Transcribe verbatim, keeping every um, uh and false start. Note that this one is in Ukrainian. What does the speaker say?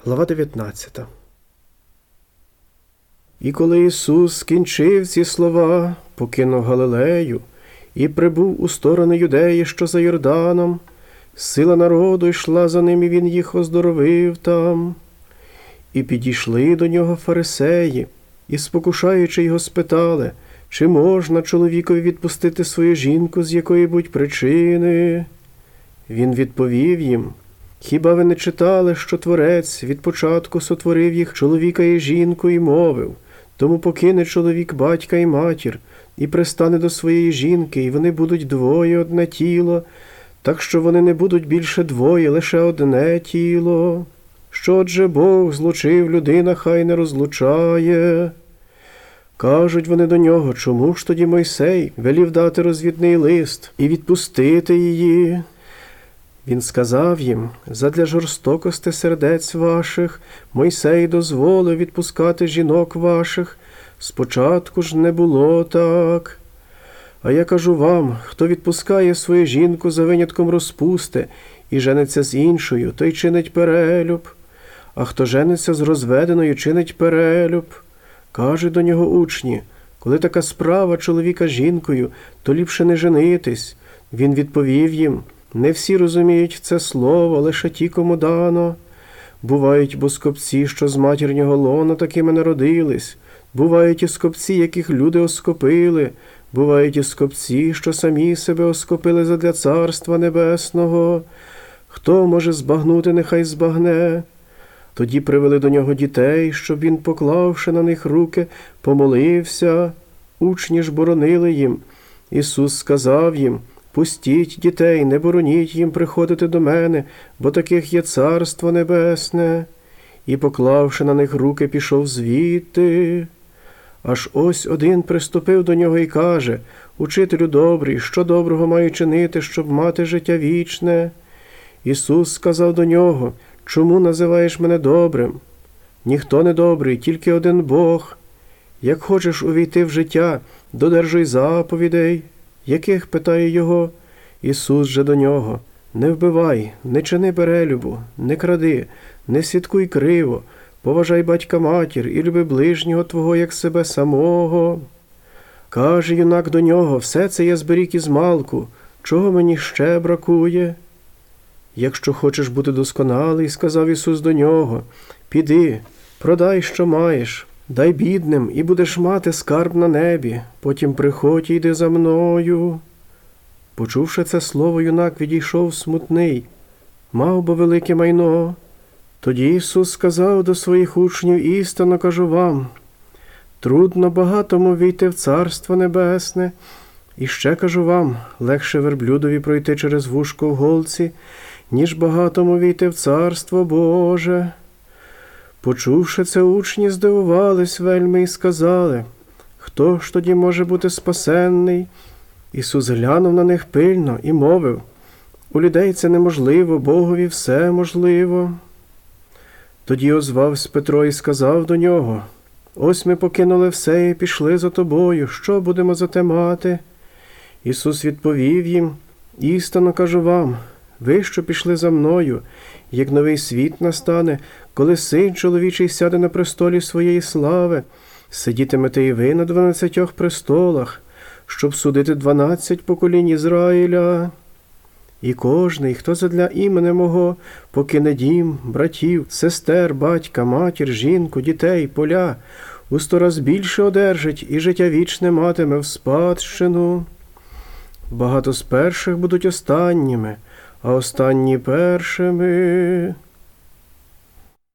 Глава дев'ятнадцята. І коли Ісус скінчив ці слова, покинув Галилею і прибув у сторони Юдеї, що за Йорданом, сила народу йшла за ним, і він їх оздоровив там. І підійшли до нього фарисеї, і, спокушаючи його, спитали, чи можна чоловікові відпустити свою жінку з якої-будь причини. Він відповів їм: «Хіба ви не читали, що Творець від початку сотворив їх чоловіка і жінку і мовив: тому покине чоловік батька і матір, і пристане до своєї жінки, і вони будуть двоє одне тіло, так що вони не будуть більше двоє, лише одне тіло. Що отже Бог злучив, людина хай не розлучає». Кажуть вони до нього: чому ж тоді Мойсей велів дати розвідний лист і відпустити її? Він сказав їм: задля жорстокости сердець ваших Мойсей дозволив відпускати жінок ваших, спочатку ж не було так. А я кажу вам, хто відпускає свою жінку за винятком розпусти і жениться з іншою, той чинить перелюб, а хто жениться з розведеною, чинить перелюб. Кажуть до нього учні: коли така справа чоловіка з жінкою, то ліпше не женитись. Він відповів їм: не всі розуміють це слово, лише ті, кому дано. Бувають бо скопці, що з матірнього лона такими народились. Бувають і скопці, яких люди оскопили. Бувають і скопці, що самі себе оскопили задля Царства Небесного. Хто може збагнути, нехай збагне. Тоді привели до нього дітей, щоб він, поклавши на них руки, помолився. Учні ж боронили їм. Ісус сказав їм: пустіть дітей, не бороніть їм приходити до мене, бо таких є Царство Небесне. І, поклавши на них руки, пішов звідти. Аж ось один приступив до нього і каже: «Учителю добрий, що доброго маю чинити, щоб мати життя вічне?» Ісус сказав до нього: «Чому називаєш мене добрим? Ніхто не добрий, тільки один Бог. Як хочеш увійти в життя, додержуй заповідей». «Яких?» – питає його. Ісус же до нього: «Не вбивай, не чини перелюбу, не кради, не свідкуй криво, поважай батька-матір і люби ближнього твого, як себе самого». Каже юнак до нього: «Все це я зберіг ізмалку, чого мені ще бракує?» «Якщо хочеш бути досконалий, – сказав Ісус до нього, – піди, продай, що маєш, дай бідним, і будеш мати скарб на небі, потім приходь і йди за мною». Почувши це слово, юнак відійшов смутний, мав бо велике майно. Тоді Ісус сказав до своїх учнів: «Істинно кажу вам, трудно багатому війти в Царство Небесне. І ще кажу вам, легше верблюдові пройти через вушко в голці, ніж багатому війти в Царство Боже». Почувши це, учні здивувались вельми і сказали: «Хто ж тоді може бути спасенний?» Ісус глянув на них пильно і мовив: «У людей це неможливо, Богові все можливо». Тоді озвався Петро і сказав до нього: «Ось ми покинули все і пішли за тобою, що будемо за те мати?» Ісус відповів їм: «Істинно кажу вам, ви, що пішли за мною, як новий світ настане, коли Син чоловічий сяде на престолі своєї слави, сидітимете і ви на дванадцятьох престолах, щоб судити дванадцять поколінь Ізраїля. І кожний, хто задля імені мого покине дім, братів, сестер, батька, матір, жінку, дітей, поля, у сто раз більше одержить і життя вічне матиме в спадщину. Багато з перших будуть останніми, а останні першими».